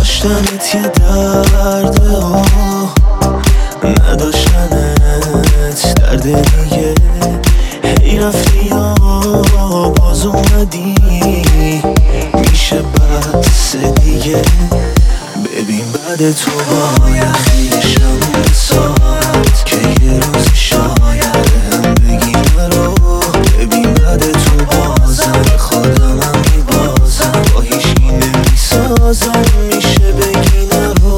داشتنت یه درده و نداشتنت درد دیگه. هی رفتی یا باز اومدی، میشه بس دیگه. ببین بعد تو باید خیلی شم بسات که یه روزی شاید هم بگی نرو. ببین بعد تو بازم خودم هم میبازم، با هیچی نمیسازم، میشه بگی نرو.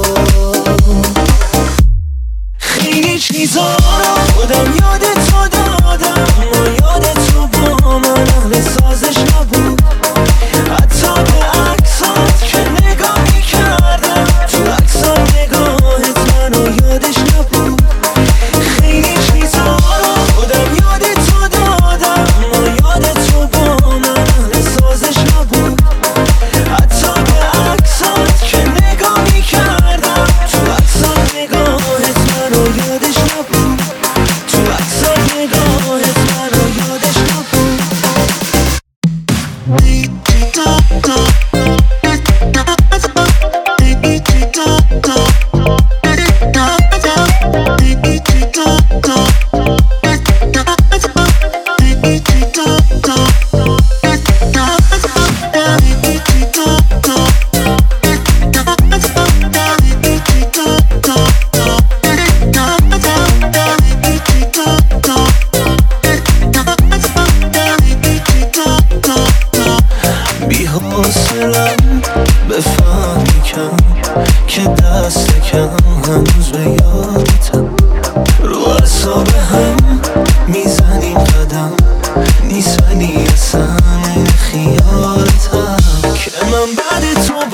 خیلی چیزا رو خودم یاد تو دادم، اما یاد تو با من اهل سازش نبود. حتی به عکسات که نگاه میکردم، تو عکسات نگاهت منو یادش نبود. خیلی چیزا رو خودم یاد تو دادم، اما یاد تو با من اهل سازش نبود. حتی به عکسات که نگاه میکردم، تو عکسات نگاهت منو یادش نبود. تو عکسات نگاهت منو یادش نبود. بی‌حوصله‌ام بفهم کم که دست کم هنوز به یادتم. رو اعصاب هم میزنیم قدم، نیست ولی اصلا این خیالتم که من بعد تو